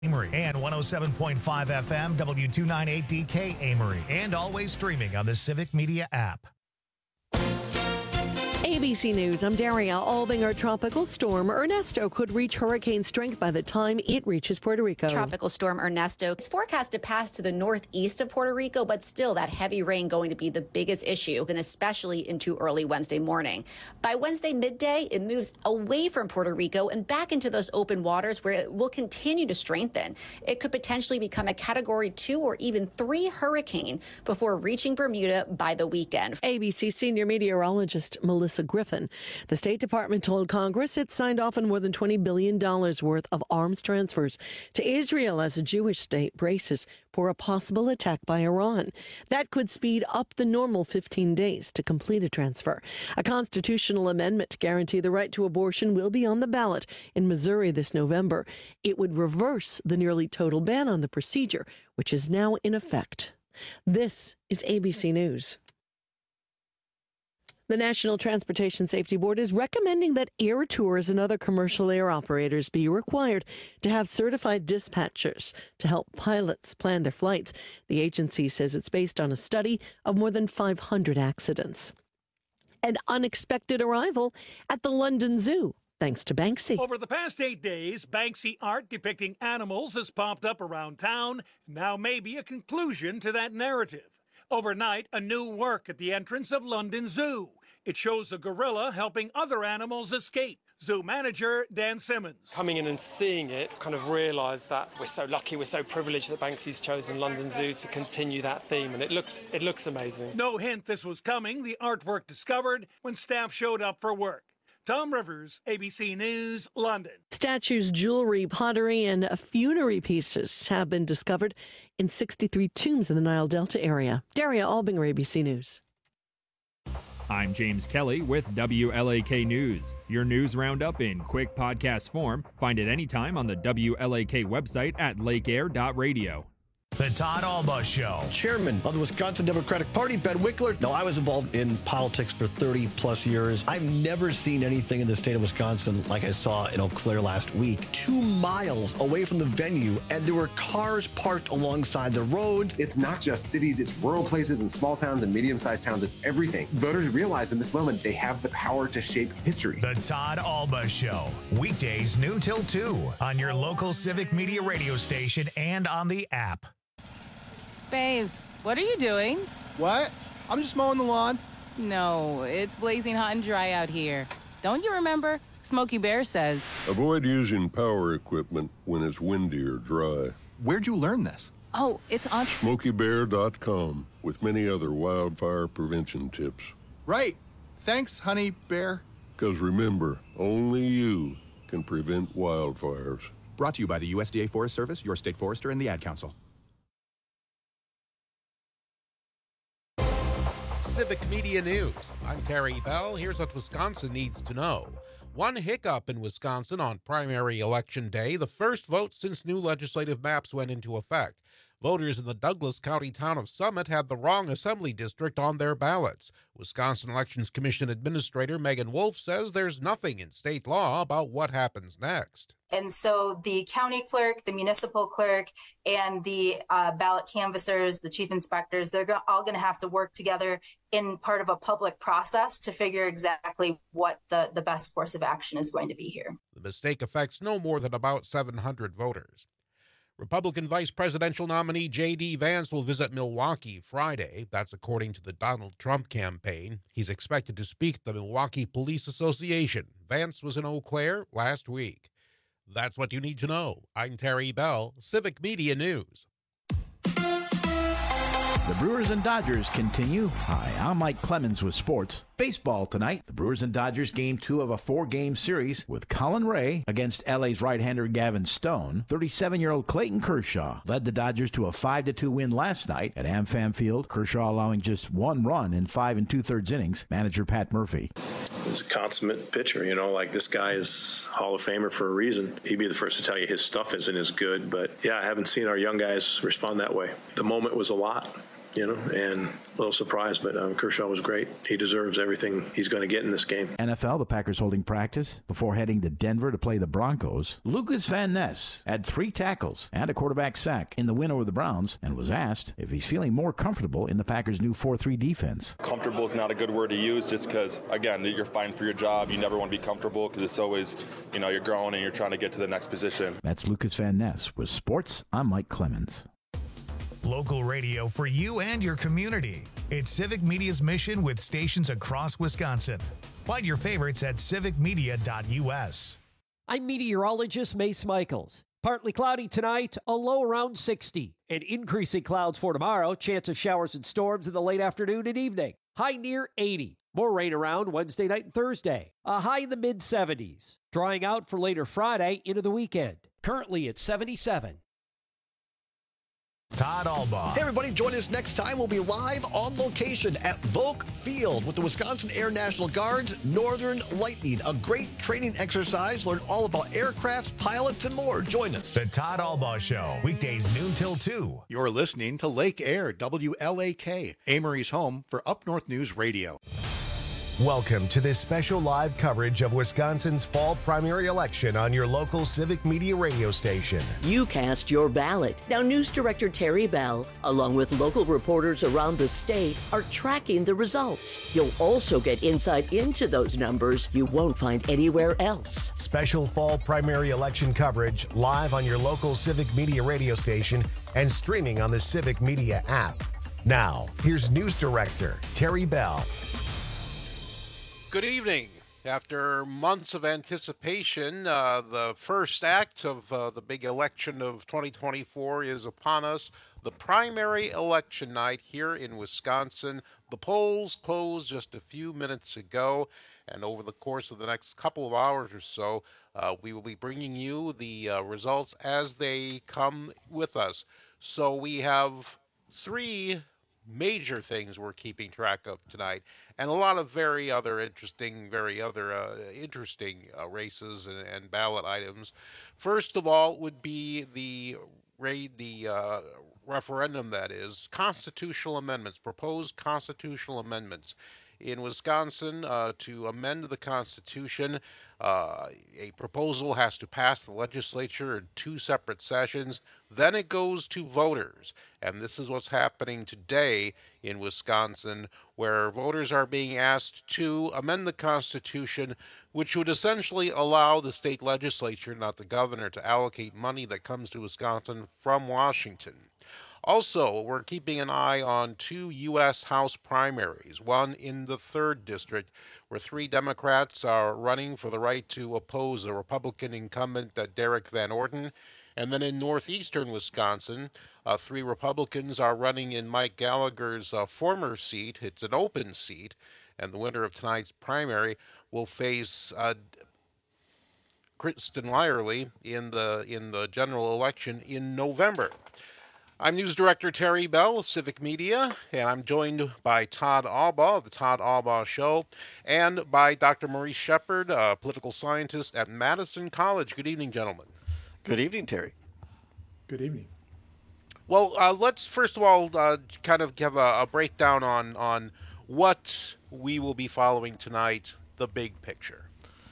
Amory and 107.5 FM W298DK Amory, and always streaming on the Civic Media app. ABC News, I'm Daria. Albinger tropical storm Ernesto could reach hurricane strength by the time it reaches Puerto Rico. Tropical storm Ernesto is forecast to pass to the northeast of Puerto Rico, but still that heavy rain going to be the biggest issue, and especially into early Wednesday morning. By Wednesday midday, it moves away from Puerto Rico and back into those open waters where it will continue to strengthen. It could potentially become a Category 2 or even 3 hurricane before reaching Bermuda by the weekend. ABC senior meteorologist Melissa Griffin. The State Department told Congress it signed off on more than $20 billion worth of arms transfers to Israel as a Jewish state braces for a possible attack by Iran. That could speed up the normal 15 days to complete a transfer. A constitutional amendment to guarantee the right to abortion will be on the ballot in Missouri this November. It would reverse the nearly total ban on the procedure, which is now in effect. This is ABC News. The National Transportation Safety Board is recommending that air tours and other commercial air operators be required to have certified dispatchers to help pilots plan their flights. The agency says it's based on a study of more than 500 accidents. An unexpected arrival at the London Zoo, thanks to Banksy. Over the past 8 days, Banksy art depicting animals has popped up around town. Now maybe a conclusion to that narrative. Overnight, a new work at the entrance of London Zoo. It shows a gorilla helping other animals escape. Zoo manager Dan Simmons. Coming in and seeing it, kind of realised that we're so lucky, we're so privileged that Banksy's chosen London Zoo to continue that theme, and it looks amazing. No hint this was coming. The artwork discovered when staff showed up for work. Tom Rivers, ABC News, London. Statues, jewelry, pottery, and funerary pieces have been discovered in 63 tombs in the Nile Delta area. Daria Albinger, ABC News. I'm James Kelly with WLAK News. Your news roundup in quick podcast form. Find it anytime on the WLAK website at lakeair.radio. The Todd Alba Show. Chairman of the Wisconsin Democratic Party, Ben Wickler. Now, I was involved in politics for 30 plus years. I've never seen anything in the state of Wisconsin like I saw in Eau Claire last week. 2 miles away from the venue, and there were cars parked alongside the road. It's not just cities, it's rural places and small towns and medium-sized towns. It's everything. Voters realize in this moment they have the power to shape history. The Todd Alba Show. Weekdays noon till 2 on your local Civic Media radio station and on the app. Babes, what are you doing? What? I'm just mowing the lawn. No, it's blazing hot and dry out here. Don't you remember? Smokey Bear says. Avoid using power equipment when it's windy or dry. Where'd you learn this? Oh, it's on SmokeyBear.com with many other wildfire prevention tips. Right. Thanks, honey bear. Because remember, only you can prevent wildfires. Brought to you by the USDA Forest Service, your state forester, and the Ad Council. Civic Media News. I'm Terry Bell. Here's what Wisconsin needs to know. One hiccup in Wisconsin on primary election day, the first vote since new legislative maps went into effect. Voters in the Douglas County town of Summit had the wrong assembly district on their ballots. Wisconsin Elections Commission Administrator Megan Wolf says there's nothing in state law about what happens next. And so the county clerk, the municipal clerk, and the ballot canvassers, the chief inspectors, they're all going to have to work together in part of a public process to figure exactly what the best course of action is going to be here. The mistake affects no more than about 700 voters. Republican vice presidential nominee J.D. Vance will visit Milwaukee Friday. That's according to the Donald Trump campaign. He's expected to speak at the Milwaukee Police Association. Vance was in Eau Claire last week. That's what you need to know. I'm Terry Bell, Civic Media News. The Brewers and Dodgers continue. Hi, I'm Mike Clemens with sports. Baseball tonight. The Brewers and Dodgers Game 2 of a 4-game series with Colin Ray against LA's right-hander Gavin Stone. 37-year-old Clayton Kershaw led the Dodgers to a 5-2 win last night at AmFam Field. Kershaw allowing just 1 run in 5 2/3 innings. Manager Pat Murphy. He's a consummate pitcher, like this guy is Hall of Famer for a reason. He'd be the first to tell you his stuff isn't as good, but yeah, I haven't seen our young guys respond that way. The moment was a lot. and a little surprised, but Kershaw was great. He deserves everything he's going to get in this game. NFL, the Packers holding practice before heading to Denver to play the Broncos. Lucas Van Ness had 3 tackles and a quarterback sack in the win over the Browns and was asked if he's feeling more comfortable in the Packers' new 4-3 defense. Comfortable is not a good word to use just because, again, you're fighting for your job. You never want to be comfortable because it's always, you're growing and you're trying to get to the next position. That's Lucas Van Ness with Sports. I'm Mike Clemens. Local radio for you and your community. It's Civic Media's mission with stations across Wisconsin. Find your favorites at civicmedia.us. I'm meteorologist Mace Michaels. Partly cloudy tonight, a low around 60. And increasing clouds for tomorrow, chance of showers and storms in the late afternoon and evening. High near 80. More rain around Wednesday night and Thursday. A high in the mid-70s. Drying out for later Friday into the weekend. Currently at 77. Todd Albaugh. Hey, everybody, join us next time. We'll be live on location at Volk Field with the Wisconsin Air National Guard's Northern Lightning. A great training exercise. Learn all about aircrafts, pilots, and more. Join us. The Todd Albaugh Show, weekdays noon till 2. You're listening to Lake Air, WLAK, Amory's home for Up North News Radio. Welcome to this special live coverage of Wisconsin's fall primary election on your local Civic Media radio station. You cast your ballot. Now, News Director Terry Bell, along with local reporters around the state, are tracking the results. You'll also get insight into those numbers you won't find anywhere else. Special fall primary election coverage live on your local Civic Media radio station and streaming on the Civic Media app. Now, here's News Director Terry Bell. Good evening. After months of anticipation, the first act of the big election of 2024 is upon us. The primary election night here in Wisconsin. The polls closed just a few minutes ago, and over the course of the next couple of hours or so, we will be bringing you the results as they come with us. So we have 3 major things we're keeping track of tonight, and a lot of very interesting races and ballot items. First of all would be the referendum, that is, constitutional amendments, proposed constitutional amendments. In Wisconsin, to amend the Constitution, a proposal has to pass the legislature in 2 separate sessions. Then it goes to voters. And this is what's happening today in Wisconsin, where voters are being asked to amend the Constitution, which would essentially allow the state legislature, not the governor, to allocate money that comes to Wisconsin from Washington. Also, we're keeping an eye on 2 U.S. House primaries, one in the 3rd District, where 3 Democrats are running for the right to oppose a Republican incumbent, Derek Van Orden. And then in northeastern Wisconsin, 3 Republicans are running in Mike Gallagher's former seat. It's an open seat, and the winner of tonight's primary will face Kristen Lyerly in the general election in November. I'm News Director Terry Bell of Civic Media, and I'm joined by Todd Albaugh of the Todd Albaugh Show, and by Dr. Maurice Shepard, a political scientist at Madison College. Good evening, gentlemen. Good evening, Terry. Good evening. Well, let's first of all kind of give a breakdown on what we will be following tonight, the big picture.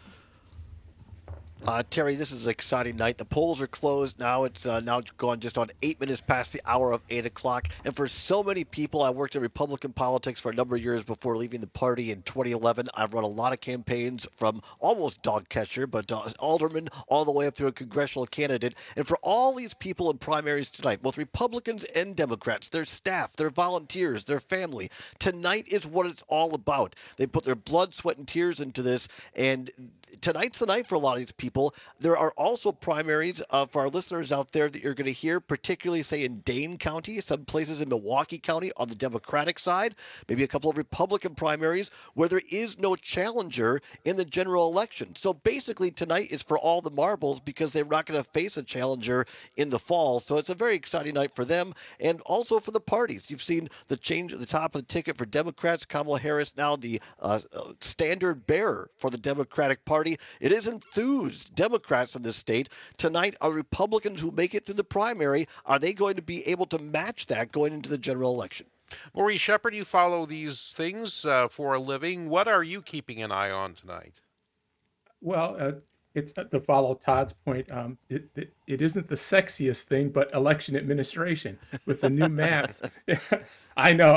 Terry, this is an exciting night. The polls are closed now. It's now gone just on 8 minutes past the hour of 8 o'clock. And for so many people, I worked in Republican politics for a number of years before leaving the party in 2011. I've run a lot of campaigns from almost dog catcher, but alderman all the way up to a congressional candidate. And for all these people in primaries tonight, both Republicans and Democrats, their staff, their volunteers, their family, tonight is what it's all about. They put their blood, sweat, and tears into this, and tonight's the night for a lot of these people. There are also primaries for our listeners out there that you're going to hear, particularly, say, in Dane County, some places in Milwaukee County on the Democratic side, maybe a couple of Republican primaries where there is no challenger in the general election. So basically tonight is for all the marbles because they're not going to face a challenger in the fall. So it's a very exciting night for them and also for the parties. You've seen the change at the top of the ticket for Democrats. Kamala Harris now the standard bearer for the Democratic Party. It is enthused Democrats in this state. Tonight, are Republicans who make it through the primary, are they going to be able to match that going into the general election? Maurice Shepard, you follow these things for a living. What are you keeping an eye on tonight? Well, it's to follow Todd's point. It isn't the sexiest thing, but election administration with the new maps. I know.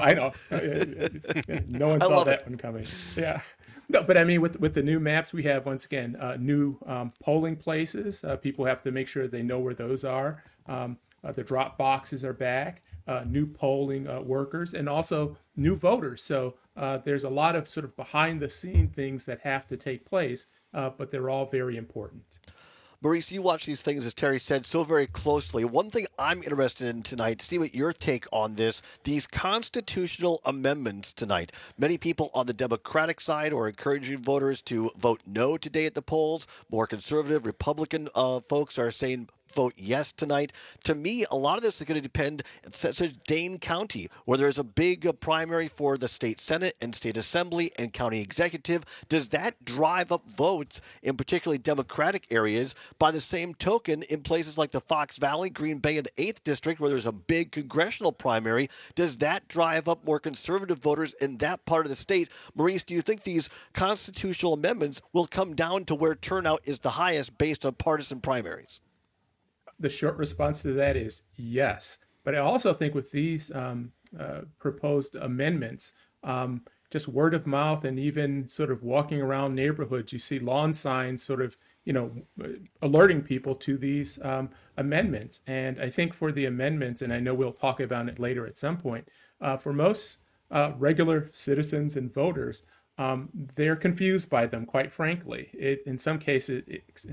No one saw that one coming. Yeah. No, but I mean, with the new maps, we have, once again, new polling places. People have to make sure they know where those are. The drop boxes are back. New polling workers, and also new voters. So there's a lot of sort of behind the scene things that have to take place, but they're all very important. Maurice, you watch these things, as Terry said, so very closely. One thing I'm interested in tonight, to see what your take on this, these constitutional amendments tonight. Many people on the Democratic side are encouraging voters to vote no today at the polls. More conservative Republican folks are saying vote yes tonight. To me, a lot of this is going to depend, such as Dane County, where there's a big primary for the state Senate and state assembly and county executive. Does that drive up votes in particularly Democratic areas? By the same token, in places like the Fox Valley, Green Bay, and the 8th District, where there's a big congressional primary, does that drive up more conservative voters in that part of the state? Maurice, do you think these constitutional amendments will come down to where turnout is the highest based on partisan primaries? The short response to that is yes. But I also think with these proposed amendments, just word of mouth and even sort of walking around neighborhoods, you see lawn signs sort of, alerting people to these amendments. And I think for the amendments, and I know we'll talk about it later at some point, for most regular citizens and voters, they're confused by them, quite frankly. In some cases,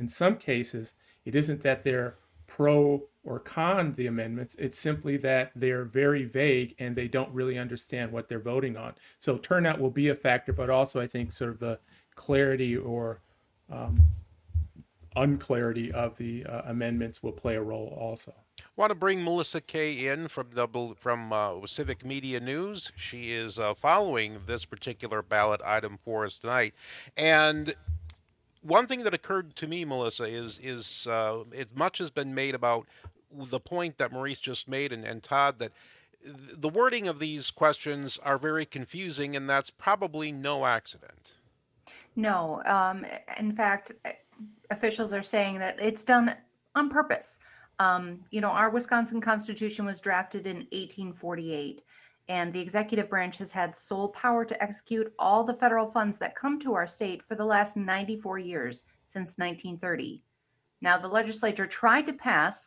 it isn't that they're pro or con the amendments. It's simply that they're very vague and they don't really understand what they're voting on. So turnout will be a factor, but also I think sort of the clarity or unclarity of the amendments will play a role also. I want to bring Melissa Kay in from Civic Media News. She is following this particular ballot item for us tonight. And one thing that occurred to me, Melissa, is much has been made about the point that Maurice just made and Todd, that the wording of these questions are very confusing, and that's probably no accident. No. In fact, officials are saying that it's done on purpose. Our Wisconsin Constitution was drafted in 1848. And the executive branch has had sole power to execute all the federal funds that come to our state for the last 94 years, since 1930. Now, the legislature tried to pass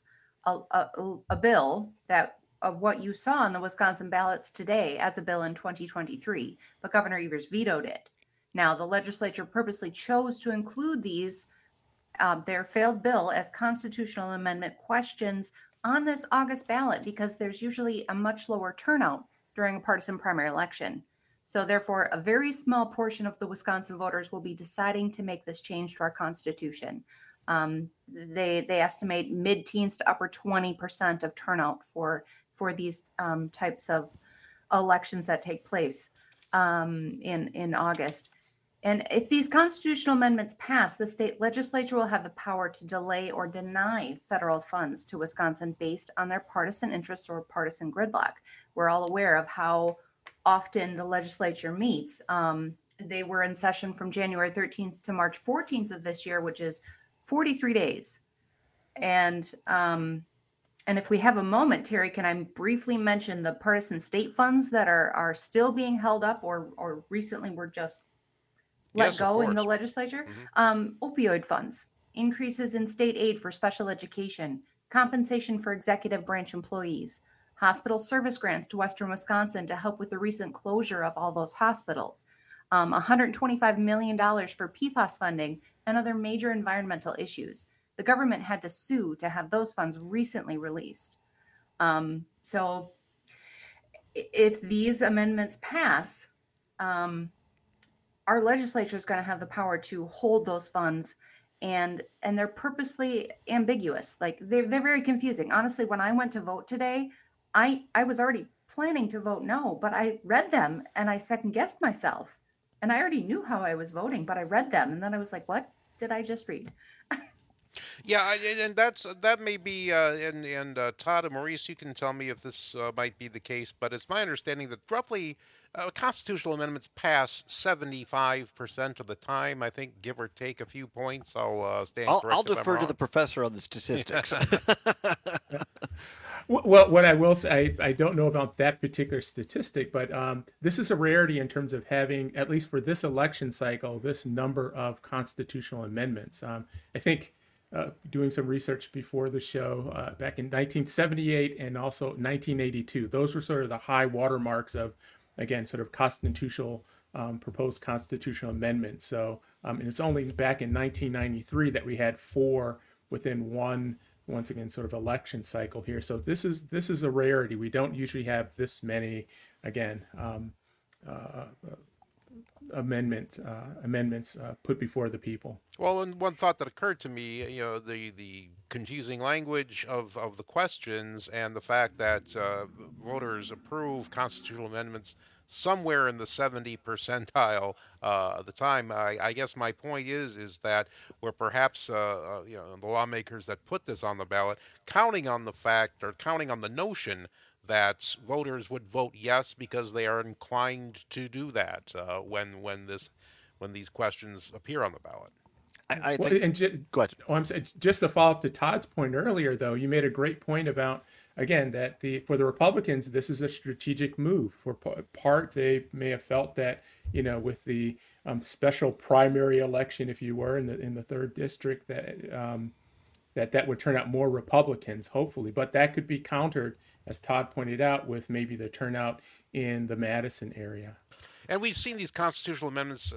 a bill that of what you saw on the Wisconsin ballots today as a bill in 2023, but Governor Evers vetoed it. Now, the legislature purposely chose to include these, their failed bill, as constitutional amendment questions on this August ballot because there's usually a much lower turnout during a partisan primary election. So therefore, a very small portion of the Wisconsin voters will be deciding to make this change to our Constitution. They estimate mid-teens to upper 20% of turnout for these types of elections that take place in August. And if these constitutional amendments pass, the state legislature will have the power to delay or deny federal funds to Wisconsin based on their partisan interests or partisan gridlock. We're all aware of how often the legislature meets. They were in session from January 13th to March 14th of this year, which is 43 days. And if we have a moment, Terry, can I briefly mention the partisan state funds that are still being held up or recently were just let go in the legislature? Opioid funds, increases in state aid for special education, compensation for executive branch employees, hospital service grants to Western Wisconsin to help with the recent closure of all those hospitals, $125 million for PFAS funding and other major environmental issues. The government had to sue to have those funds recently released. So if these amendments pass, our legislature is going to have the power to hold those funds, and they're purposely ambiguous. Like they're very confusing. Honestly, when I went to vote today, I was already planning to vote no, but I read them and I second guessed myself, and I already knew how I was voting, but I read them and then I was like, what did I just read? Yeah, and that may be, and Todd and Maurice, you can tell me if this might be the case, but it's my understanding that roughly constitutional amendments pass 75% of the time. I think, give or take a few points. I'll stand corrected. I'll defer to the professor on the statistics. Well, what I will say, I don't know about that particular statistic, but this is a rarity in terms of having, at least for this election cycle, this number of constitutional amendments. I think doing some research before the show, back in 1978 and also 1982, those were sort of the high watermarks of, again, sort of constitutional, proposed constitutional amendments. So and it's only back in 1993 that we had 4 within one, once again, sort of election cycle here. So this is a rarity. We don't usually have this many, again, amendments put before the people. Well, and one thought that occurred to me, the confusing language of the questions and the fact that voters approve constitutional amendments somewhere in the 70 percentile of the time. I guess my point is that we're perhaps the lawmakers that put this on the ballot counting on the fact, or counting on the notion, that voters would vote yes because they are inclined to do that when these questions appear on the ballot. I think. Go ahead. I'm saying, just to follow up to Todd's point earlier, though, you made a great point about, again, that for the Republicans, this is a strategic move. For part, they may have felt that, with the special primary election, if you were, in the 3rd district, that would turn out more Republicans, hopefully. But that could be countered, as Todd pointed out, with maybe the turnout in the Madison area. And we've seen these constitutional amendments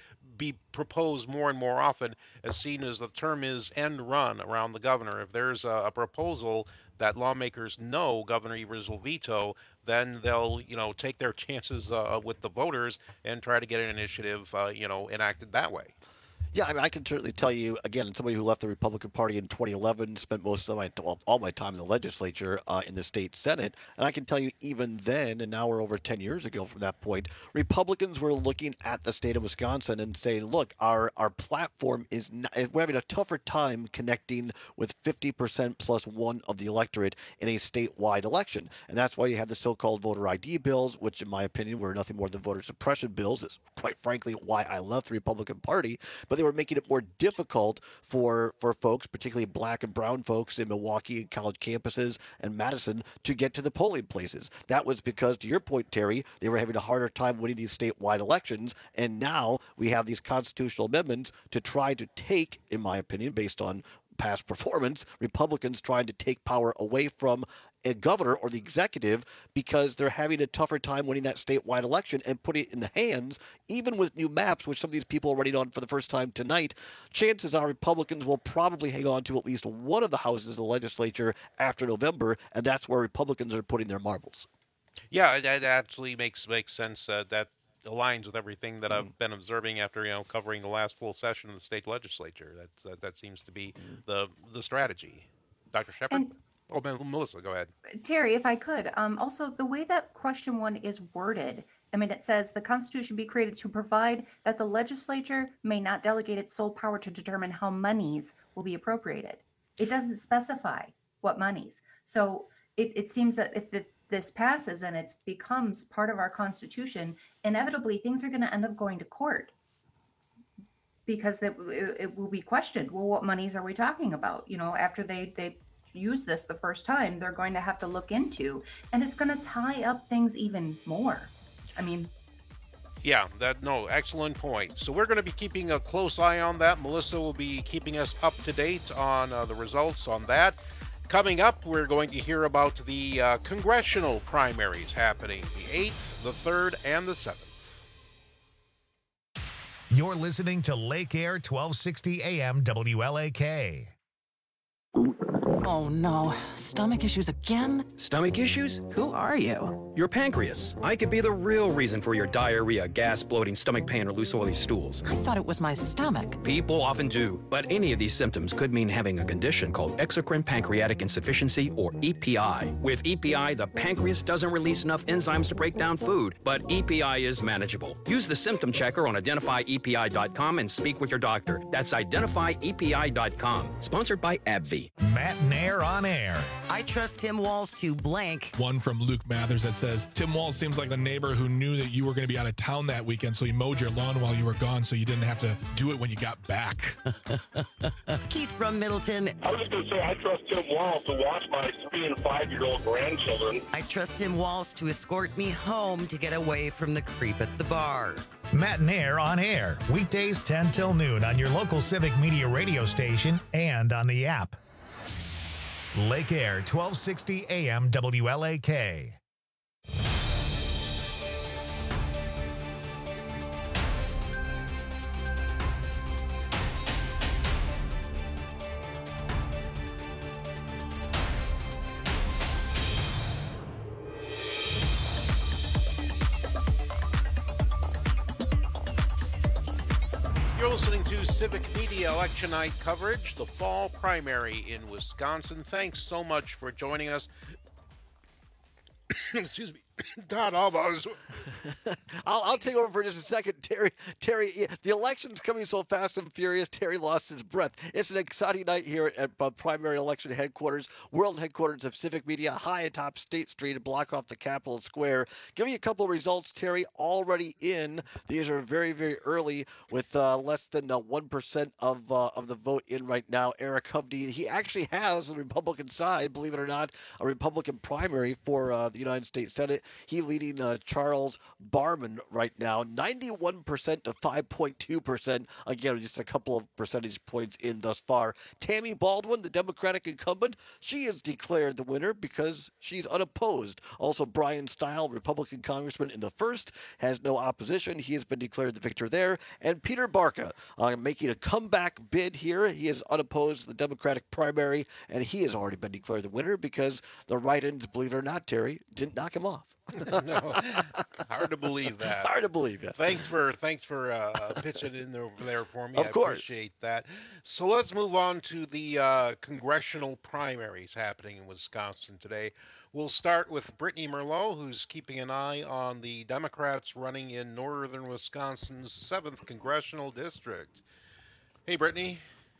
be proposed more and more often, as seen as the term is end run around the governor. If there's a proposal that lawmakers know Governor Evers will veto, then they'll, take their chances with the voters and try to get an initiative, enacted that way. Yeah, I can certainly tell you, again, as somebody who left the Republican Party in 2011, spent most of all my time in the legislature, in the state Senate, and I can tell you even then, and now we're over 10 years ago from that point, Republicans were looking at the state of Wisconsin and saying, look, our platform is not, we're having a tougher time connecting with 50% plus 1 of the electorate in a statewide election. And that's why you had the so-called voter ID bills, which in my opinion were nothing more than voter suppression bills. It's quite frankly why I left the Republican Party, but they were making it more difficult for folks, particularly black and brown folks in Milwaukee and college campuses and Madison, to get to the polling places. That was because, to your point, Terry, they were having a harder time winning these statewide elections, and now we have these constitutional amendments to try to take, in my opinion, based on past performance, Republicans trying to take power away from a governor or the executive because they're having a tougher time winning that statewide election and putting it in the hands, even with new maps, which some of these people are running on for the first time tonight. Chances are Republicans will probably hang on to at least one of the houses of the legislature after November, and that's where Republicans are putting their marbles. Yeah, that actually makes sense. That aligns with everything that I've been observing after covering the last full session of the state legislature. That seems to be the strategy. Dr. Shepard? Melissa, go ahead. Terry, if I could, also the way that question 1 is worded, it says the Constitution be created to provide that the legislature may not delegate its sole power to determine how monies will be appropriated. It doesn't specify what monies. So it seems that if this passes and it becomes part of our Constitution, inevitably things are going to end up going to court because it will be questioned. Well, what monies are we talking about? After they use this the first time, they're going to have to look into, and it's going to tie up things even more. Yeah, excellent point. So we're going to be keeping a close eye on that. Melissa will be keeping us up to date on the results on that. Coming up, we're going to hear about the congressional primaries happening the 8th, the 3rd, and the 7th. You're listening to Lake Air 1260 AM WLAK. Oh no, stomach issues again? Stomach issues? Who are you? Your pancreas. I could be the real reason for your diarrhea, gas, bloating, stomach pain, or loose oily stools. I thought it was my stomach. People often do, but any of these symptoms could mean having a condition called exocrine pancreatic insufficiency, or EPI. With EPI, the pancreas doesn't release enough enzymes to break down food, but EPI is manageable. Use the symptom checker on identifyepi.com and speak with your doctor. That's identifyepi.com. Sponsored by AbbVie. Matt Nair on air. I trust Tim Walz to blank. One from Luke Mathers that says, Tim Walz seems like the neighbor who knew that you were going to be out of town that weekend, so he mowed your lawn while you were gone so you didn't have to do it when you got back. Keith from Middleton. I was just going to say, I trust Tim Walz to watch my 3- and 5-year-old grandchildren. I trust Tim Walz to escort me home to get away from the creep at the bar. Matt Nair on air. Weekdays 10 till noon on your local Civic Media radio station and on the app. Lake Air, 1260 AM WLAK. You're listening to Civic Media Election Night coverage, the fall primary in Wisconsin. Thanks so much for joining us. Excuse me. Todd Albaugh. I'll take over for just a second. Terry, the election's coming so fast and furious, Terry lost his breath. It's an exciting night here at primary election headquarters, world headquarters of Civic Media, high atop State Street, a block off the Capitol Square. Give me a couple of results, Terry, already in. These are very, very early with less than 1% of the vote in right now. Eric Hovde, he actually has the Republican side, believe it or not, a Republican primary for the United States Senate. He leading Charles Barman right now, 91% to 5.2%. Again, just a couple of percentage points in thus far. Tammy Baldwin, the Democratic incumbent, she is declared the winner because she's unopposed. Also, Brian Stile, Republican congressman in the first, has no opposition. He has been declared the victor there. And Peter Barca making a comeback bid here. He is unopposed in the Democratic primary, and he has already been declared the winner because the write-ins, believe it or not, Terry, didn't knock him off. No, hard to believe that. Hard to believe, yeah. Thanks for pitching in there for me. Of course. I appreciate that. So let's move on to the congressional primaries happening in Wisconsin today. We'll start with Brittany Merlot, who's keeping an eye on the Democrats running in northern Wisconsin's 7th congressional district. Hey, Brittany.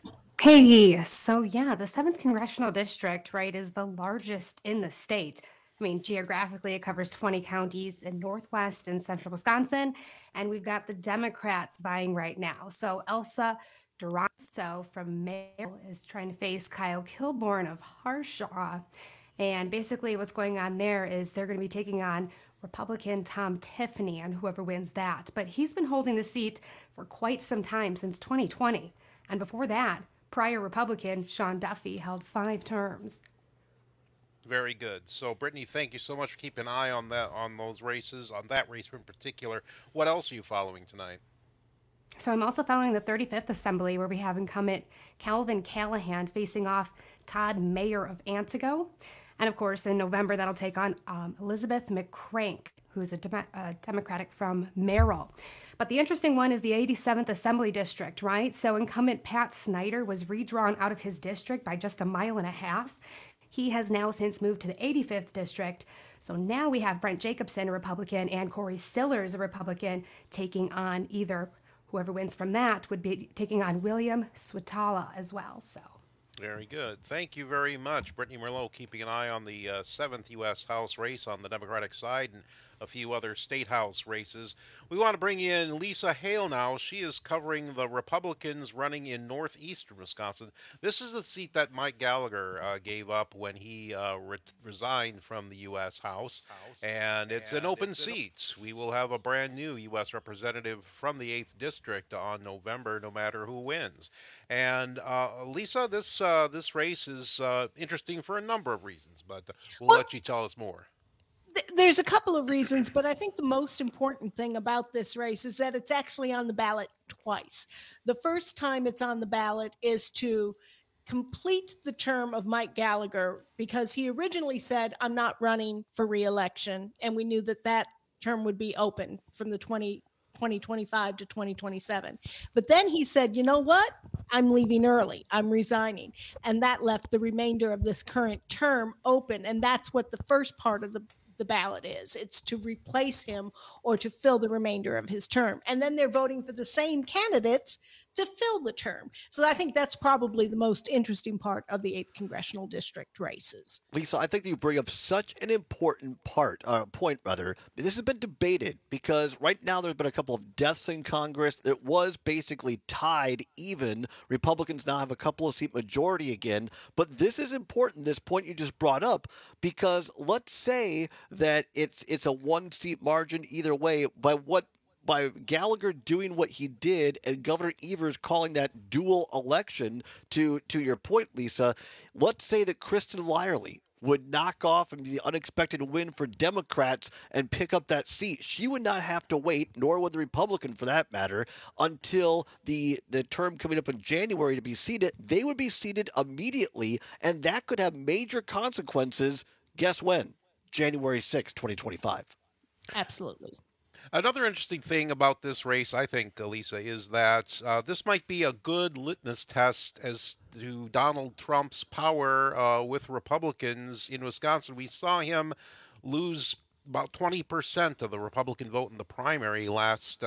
Hey, so yeah, the 7th congressional district, right, is the largest in the state. I mean, geographically, it covers 20 counties in northwest and central Wisconsin, and we've got the Democrats vying right now. So Elsa Duranzo from Mayo is trying to face Kyle Kilborn of Harshaw. And basically what's going on there is they're going to be taking on Republican Tom Tiffany and whoever wins that. But he's been holding the seat for quite some time, since 2020. And before that, prior Republican Sean Duffy held 5 terms. Very good. So, Brittany, thank you so much for keeping an eye on those races, on that race in particular. What else are you following tonight? So I'm also following the 35th Assembly, where we have incumbent Calvin Callahan facing off Todd Mayer of Antigo. And, of course, in November, that'll take on Elizabeth McCrank, who's a Democratic from Merrill. But the interesting one is the 87th Assembly District, right? So incumbent Pat Snyder was redrawn out of his district by just 1.5 miles. He has now since moved to the 85th District. So now we have Brent Jacobson, a Republican, and Corey Sillers, a Republican, taking on either whoever wins from that would be taking on William Switala as well. So very good. Thank you very much. Brittany Merlot keeping an eye on the 7th U.S. House race on the Democratic side and a few other state house races. We want to bring in Lisa Hale now. She is covering the Republicans running in northeastern Wisconsin. This is the seat that Mike Gallagher gave up when he resigned from the U.S. House. And it's an open seat. We will have a brand new U.S. representative from the 8th District on November, no matter who wins. And Lisa, this race is interesting for a number of reasons, but we'll let you tell us more. There's a couple of reasons, but I think the most important thing about this race is that it's actually on the ballot twice. The first time it's on the ballot is to complete the term of Mike Gallagher, because he originally said, I'm not running for re-election. And we knew that that term would be open from the 2025 to 2027. But then he said, you know what? I'm leaving early. I'm resigning. And that left the remainder of this current term open. And that's what the first part of the ballot is. It's to replace him or to fill the remainder of his term. And then they're voting for the same candidates to fill the term. So I think that's probably the most interesting part of the 8th Congressional District races. Lisa, I think that you bring up such an important point. This has been debated because right now there's been a couple of deaths in Congress. It was basically tied even. Republicans now have a couple of seat majority again. But this is important, this point you just brought up, because let's say that it's a 1-seat margin either way. By Gallagher doing what he did and Governor Evers calling that dual election, to your point, Lisa, let's say that Kristen Lyerly would knock off and be the unexpected win for Democrats and pick up that seat. She would not have to wait, nor would the Republican for that matter, until the term coming up in January to be seated. They would be seated immediately, and that could have major consequences. Guess when? January 6, 2025. Absolutely. Another interesting thing about this race, I think, Lisa, is that this might be a good litmus test as to Donald Trump's power with Republicans in Wisconsin. We saw him lose about 20% of the Republican vote in the primary last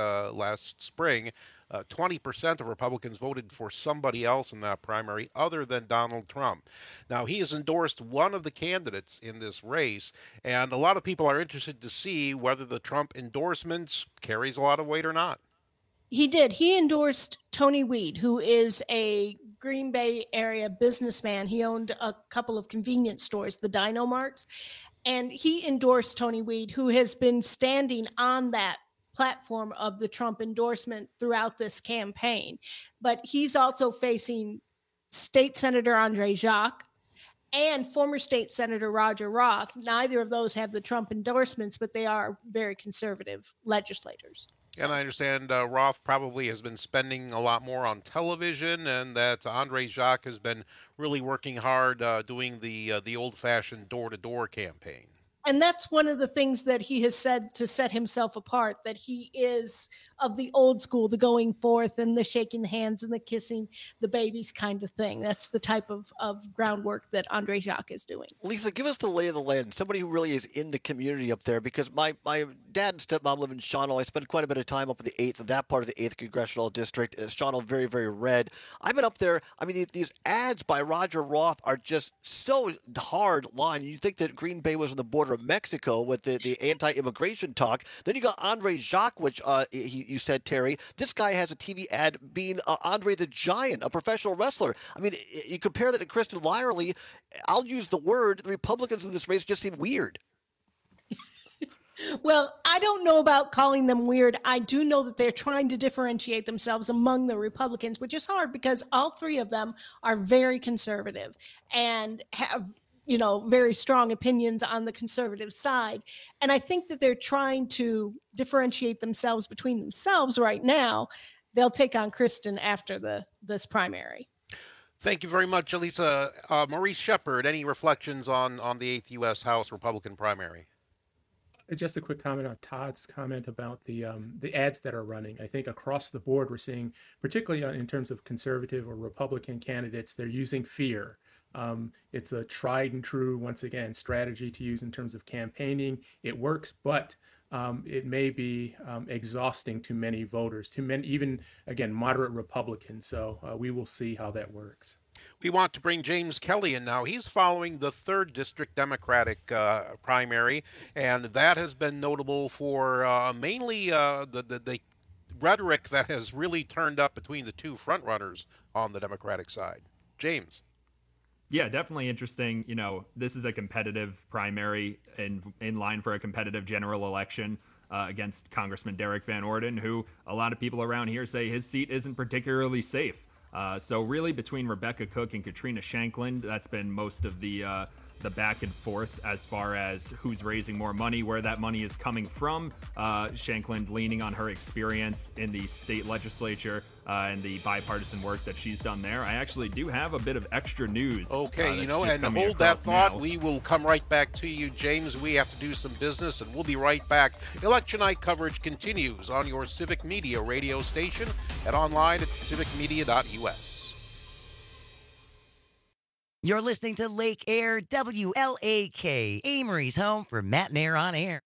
spring. 20% of Republicans voted for somebody else in that primary other than Donald Trump. Now, he has endorsed one of the candidates in this race, and a lot of people are interested to see whether the Trump endorsement carries a lot of weight or not. He did. He endorsed Tony Weed, who is a Green Bay area businessman. He owned a couple of convenience stores, the Dino Marts, and he endorsed Tony Weed, who has been standing on that platform of the Trump endorsement throughout this campaign. But he's also facing State Senator Andre Jacques and former State Senator Roger Roth. Neither of those have the Trump endorsements, but they are very conservative legislators. And I understand Roth probably has been spending a lot more on television, and that Andre Jacques has been really working hard doing the old-fashioned door-to-door campaign. And that's one of the things that he has said to set himself apart, that he is of the old school, the going forth and the shaking hands and the kissing the babies kind of thing. That's the type of groundwork that Andre Jacques is doing. Lisa, give us the lay of the land. Somebody who really is in the community up there, because my dad and stepmom live in Shawano. I spent quite a bit of time up in the 8th, that part of the 8th Congressional District. Shawano, very, very red. I've been up there. I mean, these ads by Roger Roth are just so hard line. You think that Green Bay was on the border of Mexico with the anti-immigration talk. Then you got Andre Jacques, which you said, Terry. This guy has a TV ad being Andre the Giant, a professional wrestler. I mean, you compare that to Kristen Lyerly. I'll use the word, the Republicans in this race just seem weird. Well, I don't know about calling them weird. I do know that they're trying to differentiate themselves among the Republicans, which is hard because all three of them are very conservative and have, very strong opinions on the conservative side. And I think that they're trying to differentiate themselves between themselves right now. They'll take on Kristen after this primary. Thank you very much, Elisa. Maurice Shepard, any reflections on the 8th U.S. House Republican primary? Just a quick comment on Todd's comment about the ads that are running. I think across the board, we're seeing, particularly in terms of conservative or Republican candidates, they're using fear. It's a tried and true, once again, strategy to use in terms of campaigning. It works, but it may be exhausting to many voters, to many, even, again, moderate Republicans. So we will see how that works. We want to bring James Kelly in now. He's following the 3rd District Democratic primary, and that has been notable for mainly the rhetoric that has really turned up between the two frontrunners on the Democratic side. James. Yeah, definitely interesting. This is a competitive primary in line for a competitive general election against Congressman Derek Van Orden, who a lot of people around here say his seat isn't particularly safe. So really between Rebecca Cook and Katrina Shanklin, that's been most of the the back and forth as far as who's raising more money, where that money is coming from. Shankland leaning on her experience in the state legislature and the bipartisan work that she's done there. I actually do have a bit of extra news. Okay, and hold that thought. Now. We will come right back to you, James. We have to do some business, and we'll be right back. Election night coverage continues on your Civic Media radio station and online at civicmedia.us. You're listening to Lake Air, WLAK, Amory's home for Matt and Air on Air.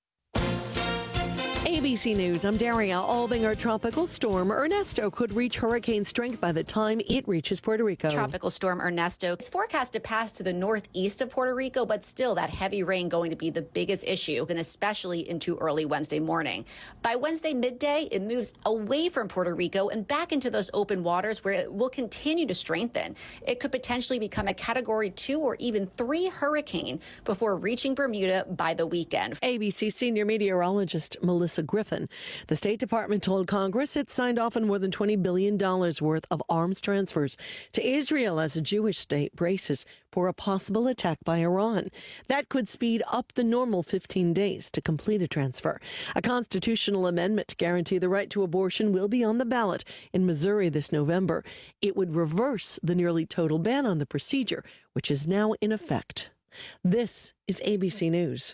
ABC News, I'm Daria Albinger. Tropical storm Ernesto could reach hurricane strength by the time it reaches Puerto Rico. Tropical storm Ernesto is forecast to pass to the northeast of Puerto Rico, but still that heavy rain going to be the biggest issue, and especially into early Wednesday morning. By Wednesday midday, it moves away from Puerto Rico and back into those open waters where it will continue to strengthen. It could potentially become a Category 2 or even 3 hurricane before reaching Bermuda by the weekend. ABC senior meteorologist Melissa Griffin. The State Department told Congress it signed off on more than $20 billion worth of arms transfers to Israel as a Jewish state braces for a possible attack by Iran. That could speed up the normal 15 days to complete a transfer. A constitutional amendment to guarantee the right to abortion will be on the ballot in Missouri this November. It would reverse the nearly total ban on the procedure, which is now in effect. This is ABC News.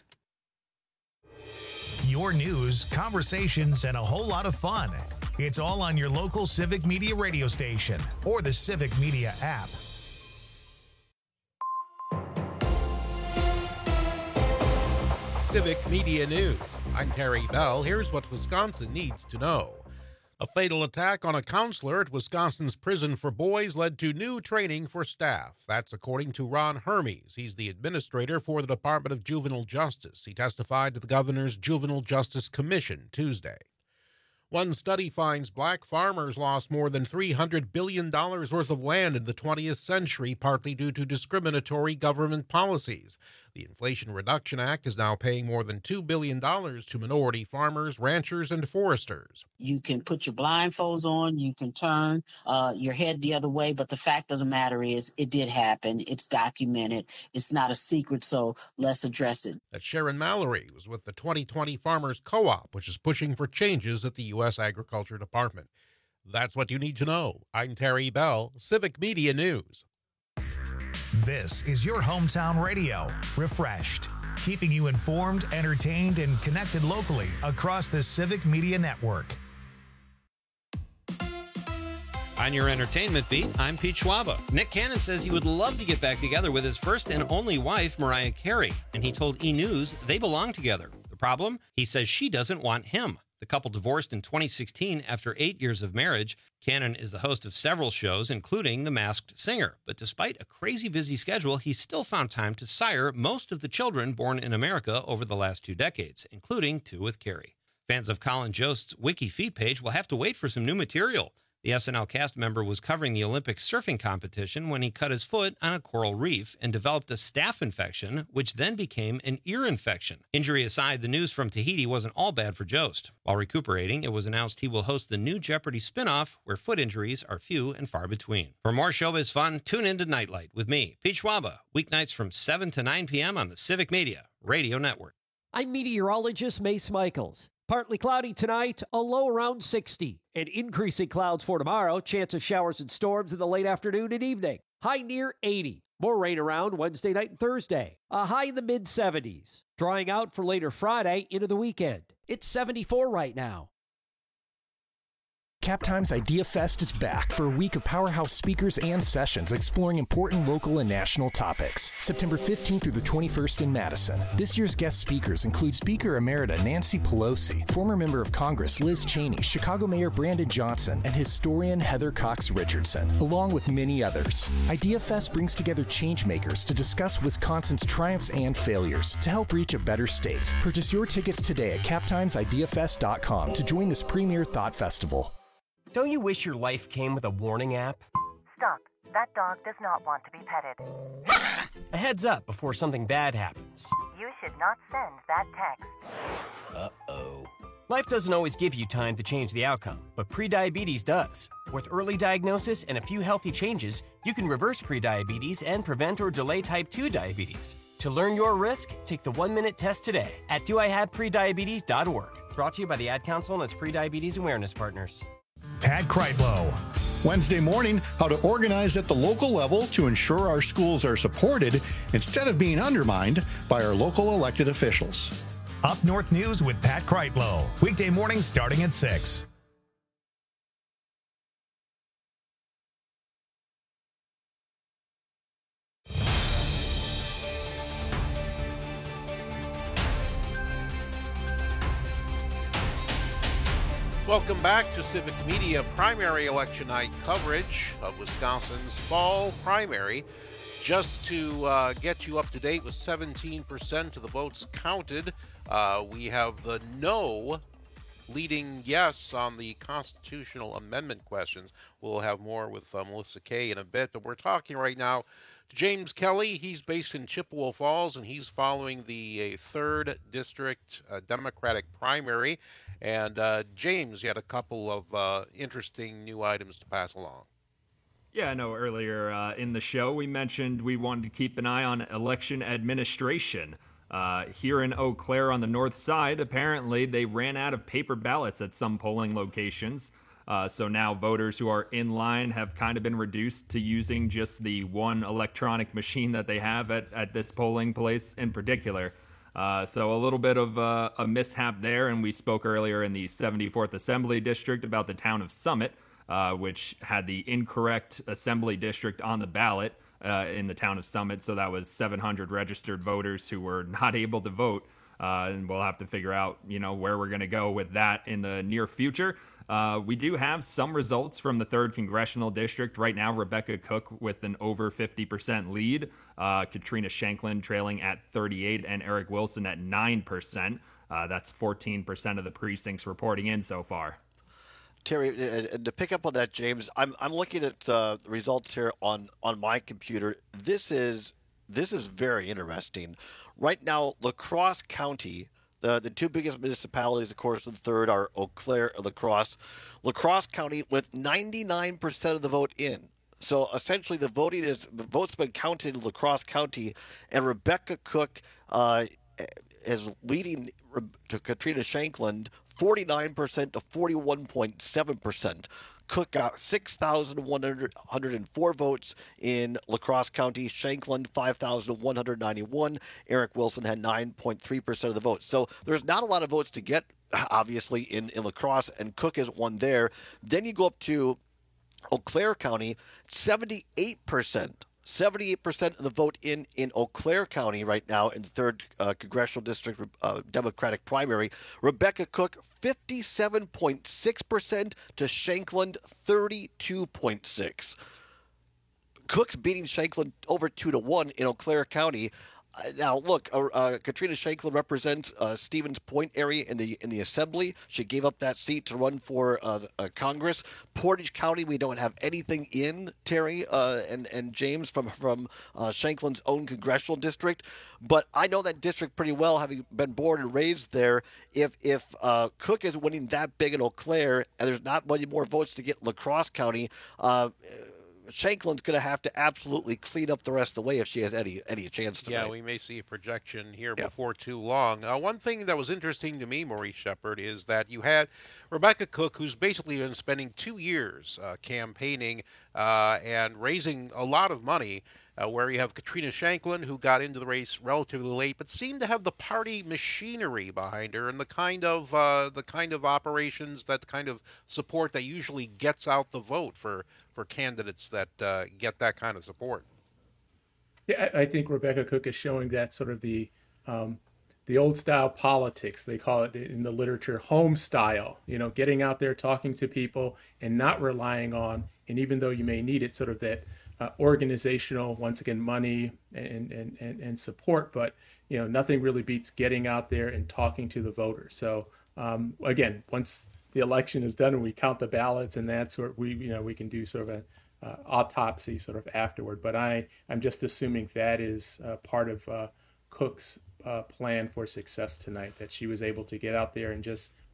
Your news, conversations, and a whole lot of fun. It's all on your local Civic Media radio station or the Civic Media app. Civic Media News. I'm Terry Bell. Here's what Wisconsin needs to know. A fatal attack on a counselor at Wisconsin's prison for boys led to new training for staff. That's according to Ron Hermes. He's the administrator for the Department of Juvenile Justice. He testified to the governor's Juvenile Justice Commission Tuesday. One study finds black farmers lost more than $300 billion worth of land in the 20th century, partly due to discriminatory government policies. The Inflation Reduction Act is now paying more than $2 billion to minority farmers, ranchers, and foresters. You can put your blindfolds on, you can turn your head the other way, but the fact of the matter is it did happen. It's documented. It's not a secret, so let's address it. That's Sharon Mallory was with the 2020 Farmers Co-op, which is pushing for changes at the U.S. Agriculture Department. That's what you need to know. I'm Terry Bell, Civic Media News. This is your hometown radio, refreshed, keeping you informed, entertained, and connected locally across the Civic Media Network. On your entertainment beat, I'm Pete Schwaba. Nick Cannon says he would love to get back together with his first and only wife, Mariah Carey, and he told E! News they belong together. The problem? He says she doesn't want him. The couple divorced in 2016 after 8 years of marriage. Cannon is the host of several shows, including The Masked Singer. But despite a crazy busy schedule, he still found time to sire most of the children born in America over the last 2 decades, including 2 with Carey. Fans of Colin Jost's Wiki feed page will have to wait for some new material. The SNL cast member was covering the Olympic surfing competition when he cut his foot on a coral reef and developed a staph infection, which then became an ear infection. Injury aside, the news from Tahiti wasn't all bad for Jost. While recuperating, it was announced he will host the new Jeopardy spinoff, where foot injuries are few and far between. For more showbiz fun, tune into Nightlight with me, Pete Schwaba, weeknights from 7 to 9 p.m. on the Civic Media Radio Network. I'm meteorologist Mace Michaels. Partly cloudy tonight, a low around 60. And increasing clouds for tomorrow, chance of showers and storms in the late afternoon and evening. High near 80. More rain around Wednesday night and Thursday. A high in the mid-70s. Drying out for later Friday into the weekend. It's 74 right now. CapTimes Idea Fest is back for a week of powerhouse speakers and sessions exploring important local and national topics. September 15th through the 21st in Madison. This year's guest speakers include Speaker Emerita Nancy Pelosi, former member of Congress Liz Cheney, Chicago Mayor Brandon Johnson, and historian Heather Cox Richardson, along with many others. Idea Fest brings together changemakers to discuss Wisconsin's triumphs and failures to help reach a better state. Purchase your tickets today at captimesideafest.com to join this premier thought festival. Don't you wish your life came with a warning app? Stop. That dog does not want to be petted. A heads up before something bad happens. You should not send that text. Uh-oh. Life doesn't always give you time to change the outcome, but prediabetes does. With early diagnosis and a few healthy changes, you can reverse prediabetes and prevent or delay type 2 diabetes. To learn your risk, take the 1-minute test today at doihaveprediabetes.org. Brought to you by the Ad Council and its prediabetes awareness partners. Pat Kreitlow. Wednesday morning, how to organize at the local level to ensure our schools are supported instead of being undermined by our local elected officials. Up North News with Pat Kreitlow. Weekday mornings starting at 6. Welcome back to Civic Media primary election night coverage of Wisconsin's fall primary. Just to get you up to date with 17% of the votes counted, we have the no leading yes on the constitutional amendment questions. We'll have more with Melissa Kay in a bit, but we're talking right now to James Kelly. He's based in Chippewa Falls, and he's following the 3rd District Democratic primary. And James, you had a couple of interesting new items to pass along. Yeah, I know earlier in the show we mentioned we wanted to keep an eye on election administration. Here in Eau Claire on the north side, apparently they ran out of paper ballots at some polling locations. So now voters who are in line have kind of been reduced to using just the one electronic machine that they have at this polling place in particular. So a little bit of a mishap there, and we spoke earlier in the 74th Assembly District about the town of Summit, which had the incorrect assembly district on the ballot in the town of Summit. So that was 700 registered voters who were not able to vote. And we'll have to figure out, where we're going to go with that in the near future. We do have some results from the 3rd Congressional District. Right now, Rebecca Cook with an over 50% lead. Katrina Shanklin trailing at 38% and Eric Wilson at 9%. That's 14% of the precincts reporting in so far. Terry, to pick up on that, James, I'm looking at the results here on my computer. This is very interesting. Right now, La Crosse County, the two biggest municipalities, of course, in the 3rd are Eau Claire and La Crosse. La Crosse County with 99% of the vote in. So essentially, the votes been counted in La Crosse County, and Rebecca Cook is leading to Katrina Shanklin 49% to 41.7%. Cook got 6,104 votes in La Crosse County. Shanklin, 5,191. Eric Wilson had 9.3% of the votes. So there's not a lot of votes to get, obviously, in La Crosse, and Cook is one there. Then you go up to Eau Claire County, 78%. 78% of the vote in Eau Claire County right now in the 3rd Congressional District Democratic primary. Rebecca Cook, 57.6% to Shanklin, 32.6%. Cook's beating Shanklin over 2-1 in Eau Claire County. Now, look, Katrina Shanklin represents Stevens Point area in the Assembly. She gave up that seat to run for Congress. Portage County, we don't have anything in, Terry and James, from Shanklin's own congressional district. But I know that district pretty well, having been born and raised there. If Cook is winning that big in Eau Claire, and there's not many more votes to get in La Crosse County, Shanklin's going to have to absolutely clean up the rest of the way if she has any chance to. Yeah, we may see a projection here before too long. One thing that was interesting to me, Maurice Shepard, is that you had Rebecca Cook, who's basically been spending 2 years campaigning and raising a lot of money, where you have Katrina Shanklin, who got into the race relatively late, but seemed to have the party machinery behind her and the kind of operations, that kind of support that usually gets out the vote for candidates that get that kind of support. Yeah, I think Rebecca Cook is showing that sort of the old style politics, they call it in the literature, home style, getting out there, talking to people and not relying on, and even though you may need it, sort of that organizational, once again, money and support, but nothing really beats getting out there and talking to the voters. So again, once the election is done and we count the ballots and that sort, we can do sort of an autopsy sort of afterward. But I'm just assuming that is part of Cook's plan for success tonight, that she was able to get out there and just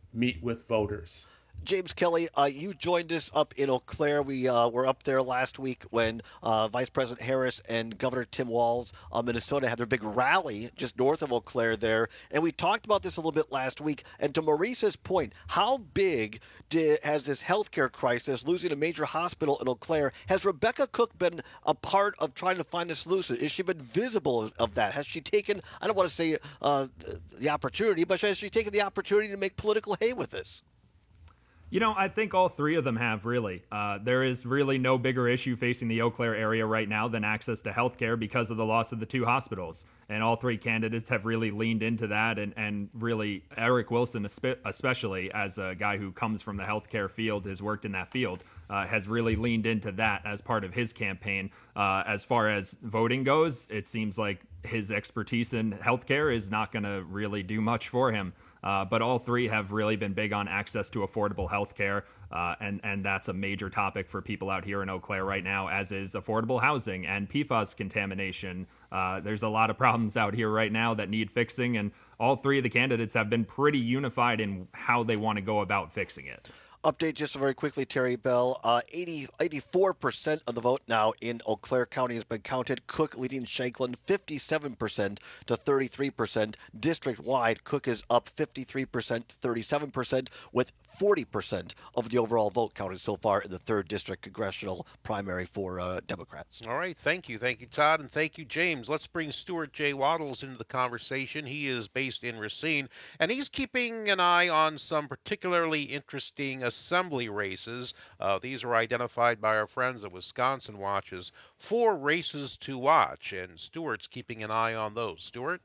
meet with voters. James Kelly, you joined us up in Eau Claire. We were up there last week when Vice President Harris and Governor Tim Walz of Minnesota had their big rally just north of Eau Claire there. And we talked about this a little bit last week. And to Maurice's point, how big has this healthcare crisis, losing a major hospital in Eau Claire, has Rebecca Cook been a part of trying to find a solution? Has she been visible of that? Has she taken, I don't want to say the opportunity, but has she taken the opportunity to make political hay with this? You know, I think all three of them have, really. There is really no bigger issue facing the Eau Claire area right now than access to healthcare because of the loss of the two hospitals. And all three candidates have really leaned into that. And really, Eric Wilson, especially as a guy who comes from the healthcare field, has worked in that field, has really leaned into that as part of his campaign. As far as voting goes, it seems like his expertise in healthcare is not going to really do much for him. But all three have really been big on access to affordable health care, and that's a major topic for people out here in Eau Claire right now, as is affordable housing and PFAS contamination. There's a lot of problems out here right now that need fixing, and all three of the candidates have been pretty unified in how they want to go about fixing it. Update just very quickly, Terry Bell. 84% of the vote now in Eau Claire County has been counted. Cook leading Shanklin 57% to 33%. District-wide, Cook is up 53% to 37%, with 40% of the overall vote counted so far in the 3rd District congressional primary for Democrats. All right, thank you. Thank you, Todd, and thank you, James. Let's bring Stuart J. Waddles into the conversation. He is based in Racine, and he's keeping an eye on some particularly interesting assembly races. These are identified by our friends at Wisconsin Watches. 4 races to watch, and Stuart's keeping an eye on those. Stuart?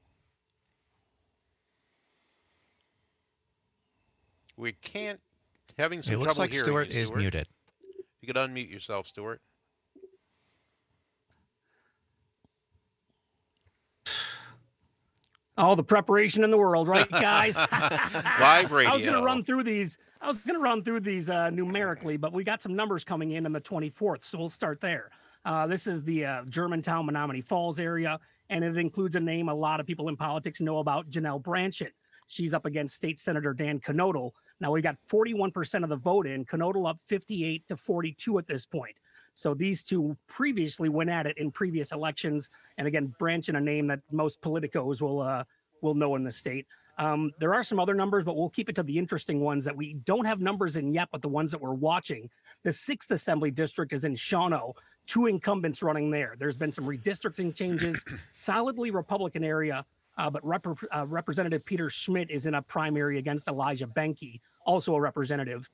We can't, having some trouble hearing. It looks like Stuart you, is muted. You could unmute yourself, Stuart. All the preparation in the world, right, guys? Live radio. I was going to run through these numerically, but we got some numbers coming in on the 24th, so we'll start there. This is the Germantown, Menominee Falls area, and it includes a name a lot of people in politics know about, Janelle Brandtjen. She's up against State Senator Dan Knodl. Now, we got 41% of the vote in, Knodl up 58 to 42 at this point. So these two previously went at it in previous elections. And again, Brandtjen, a name that most politicos will know in the state. There are some other numbers, but we'll keep it to the interesting ones that we don't have numbers in yet, but the ones that we're watching. The 6th Assembly District is in Shawano. 2 incumbents running there. There's been some redistricting changes, solidly Republican area, but Representative Peter Schmidt is in a primary against Elijah Benke, also a representative.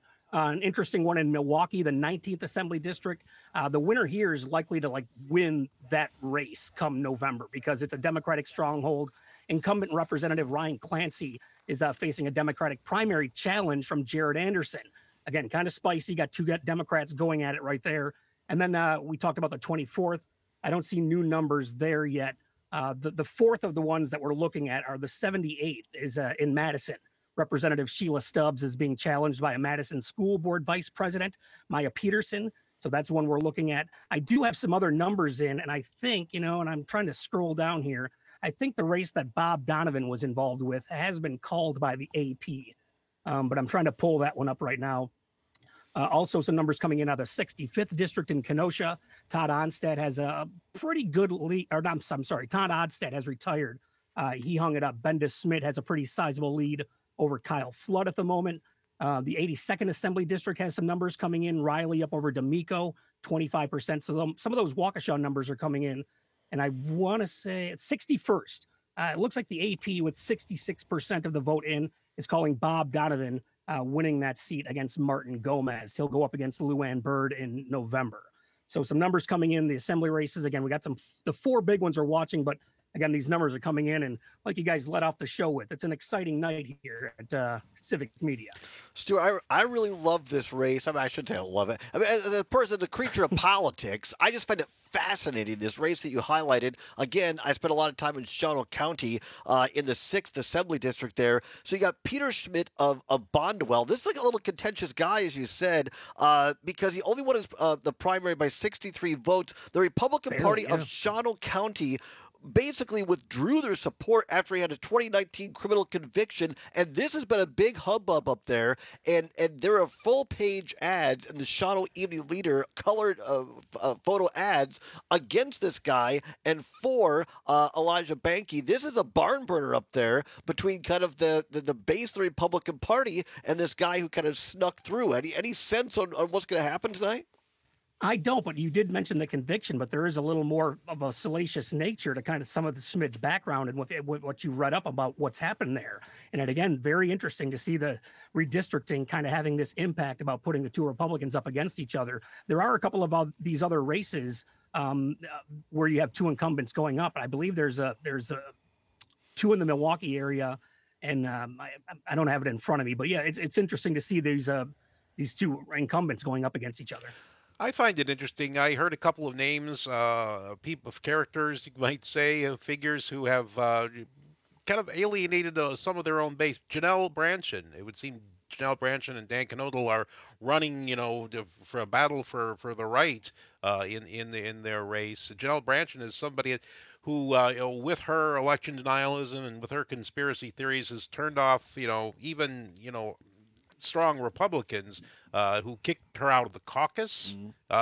An interesting one in Milwaukee, the 19th Assembly District. The winner here is likely to win that race come November because it's a Democratic stronghold. Incumbent Representative Ryan Clancy is facing a Democratic primary challenge from Jared Anderson. Again, kind of spicy. Got 2 Democrats going at it right there. And then we talked about the 24th. I don't see new numbers there yet. The 4th of the ones that we're looking at are the 78th is in Madison. Representative Sheila Stubbs is being challenged by a Madison School Board Vice President, Maya Peterson. So that's one we're looking at. I do have some other numbers in, and I think, and I'm trying to scroll down here. I think the race that Bob Donovan was involved with has been called by the AP, but I'm trying to pull that one up right now. Also, some numbers coming in out of the 65th District in Kenosha. Todd Onstad has a pretty good lead, or I'm sorry, Todd Onstad has retired. He hung it up. Bendis Smith has a pretty sizable lead over Kyle Flood at the moment. The 82nd Assembly District has some numbers coming in. Riley up over D'Amico, 25%. So some of those Waukesha numbers are coming in. And I want to say it's 61st. It looks like the AP with 66% of the vote in is calling Bob Donovan winning that seat against Martin Gomez. He'll go up against Luann Byrd in November. So some numbers coming in, the assembly races. Again, we got the 4 big ones we're watching, but again, these numbers are coming in, and like you guys let off the show with, it's an exciting night here at Civic Media. Stu, I really love this race. I shouldn't say I love it. As a person, a creature of politics, I just find it fascinating, this race that you highlighted. Again, I spent a lot of time in Shawano County in the 6th Assembly District there. So you got Peter Schmidt of Bondwell. This is like a little contentious guy, as you said, because he only won the primary by 63 votes. The Republican Party of Shawano County basically withdrew their support after he had a 2019 criminal conviction. And this has been a big hubbub up there. And there are full-page ads in the Shawano Evening Leader, colored photo ads against this guy and for Elijah Behnke. This is a barn burner up there between kind of the base of the Republican Party and this guy who kind of snuck through. Any sense on what's going to happen tonight? I don't, but you did mention the conviction, but there is a little more of a salacious nature to kind of some of the Schmidt's background and what you read up about what's happened there. And again, very interesting to see the redistricting kind of having this impact about putting the two Republicans up against each other. There are a couple of these other races where you have two incumbents going up. I believe there's two in the Milwaukee area, and I don't have it in front of me, but yeah, it's interesting to see these two incumbents going up against each other. I find it interesting. I heard a couple of names, people of characters, you might say, figures who have kind of alienated some of their own base. Janelle Brandtjen, it would seem Janelle Brandtjen and Dan Knodel are running, for a battle for the right in their race. Janelle Brandtjen is somebody who, with her election denialism and with her conspiracy theories, has turned off, even strong Republicans who kicked her out of the caucus.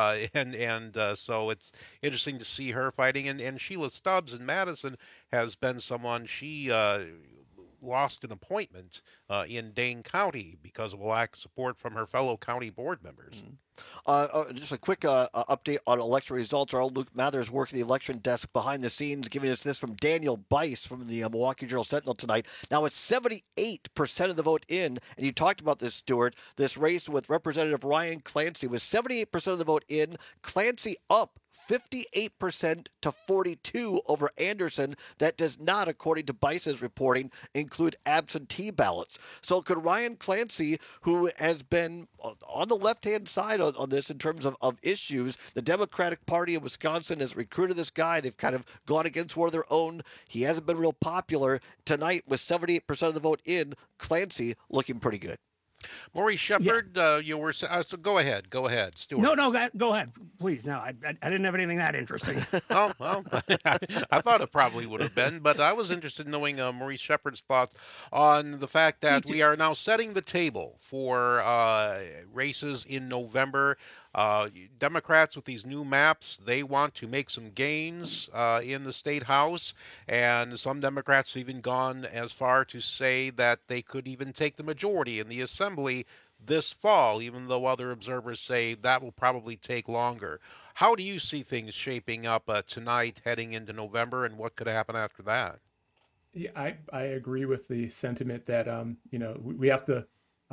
So it's interesting to see her fighting. And Sheila Stubbs in Madison has been someone, she lost an appointment in Dane County because of a lack of support from her fellow county board members. Just a quick update on election results. Our old Luke Mather is working the election desk behind the scenes, giving us this from Daniel Bice from the Milwaukee Journal-Sentinel tonight. Now it's 78% of the vote in, and you talked about this, Stuart. This race with Representative Ryan Clancy was 78% of the vote in. Clancy up 58% to 42% over Anderson. That does not, according to Bice's reporting, include absentee ballots. So could Ryan Clancy, who has been on the left-hand side on this in terms of issues, the Democratic Party of Wisconsin has recruited this guy. They've kind of gone against one of their own. He hasn't been real popular. Tonight, with 78% of the vote in, Clancy looking pretty good. Maurice Shepard, so go ahead, Stuart. No, go ahead, please. No, I didn't have anything that interesting. Oh, well, I thought it probably would have been, but I was interested in knowing Maurice Shepard's thoughts on the fact that we are now setting the table for races in November. Democrats with these new maps, they want to make some gains in the state house, and some Democrats have even gone as far to say that they could even take the majority in the assembly this fall, even though other observers say that will probably take longer. How do you see things shaping up tonight heading into November, and what could happen after that? Yeah, I agree with the sentiment that we have to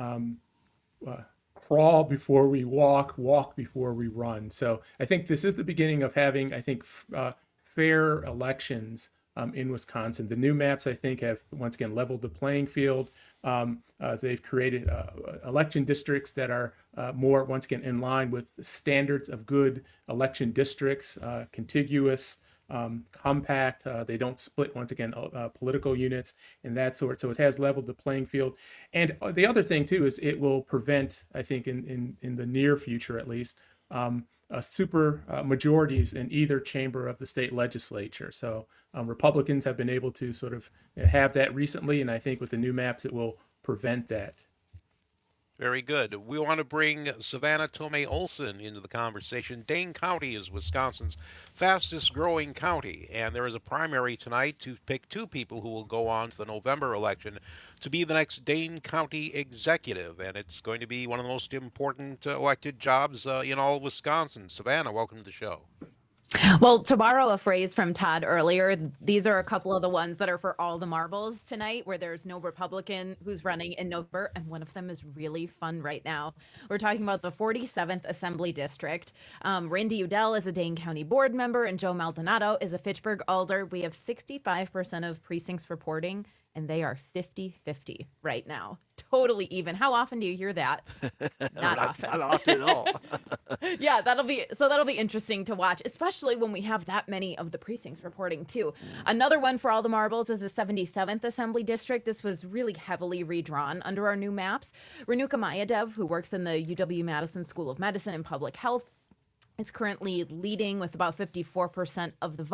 crawl before we walk before we run. So I think this is the beginning of having, fair elections in Wisconsin. The new maps, I think, have once again leveled the playing field. They've created election districts that are more, once again, in line with the standards of good election districts, contiguous, compact. They don't split, once again, political units and that sort. So it has leveled the playing field. And the other thing too is it will prevent, I think, in the near future at least, super majorities in either chamber of the state legislature. So Republicans have been able to sort of have that recently, and I think with the new maps it will prevent that. Very good. We want to bring Savannah Tomei Olson into the conversation. Dane County is Wisconsin's fastest growing county, and there is a primary tonight to pick two people who will go on to the November election to be the next Dane County executive, and it's going to be one of the most important elected jobs in all of Wisconsin. Savannah, welcome to the show. Well, to borrow a phrase from Todd earlier, these are a couple of the ones that are for all the marbles tonight, where there's no Republican who's running in November, and one of them is really fun right now. We're talking about the 47th Assembly District. Randy Udell is a Dane County board member, and Joe Maldonado is a Fitchburg alder. We have 65% of precincts reporting, and they are 50-50 right now. Totally even. How often do you hear that? Not often. Not often at all. Yeah, that'll be interesting to watch, especially when we have that many of the precincts reporting too. Another one for all the marbles is the 77th Assembly District. This was really heavily redrawn under our new maps. Renuka Mayadev, who works in the UW-Madison School of Medicine and Public Health, is currently leading with about 54% of the vote.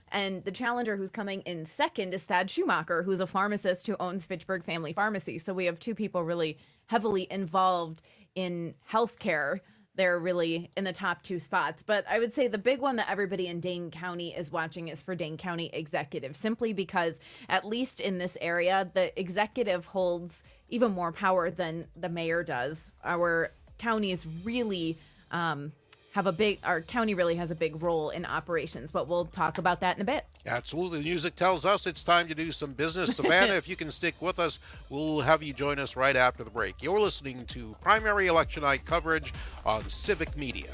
And the challenger who's coming in second is Thad Schumacher, who's a pharmacist who owns Fitchburg Family Pharmacy. So we have two people really heavily involved in healthcare. They're really in the top two spots. But I would say the big one that everybody in Dane County is watching is for Dane County executive, simply because, at least in this area, the executive holds even more power than the mayor does. Our counties really our county really has a big role in operations, but we'll talk about that in a bit. Absolutely. The music tells us it's time to do some business. Savannah, if you can stick with us, we'll have you join us right after the break. You're listening to Primary Election Night coverage on Civic Media.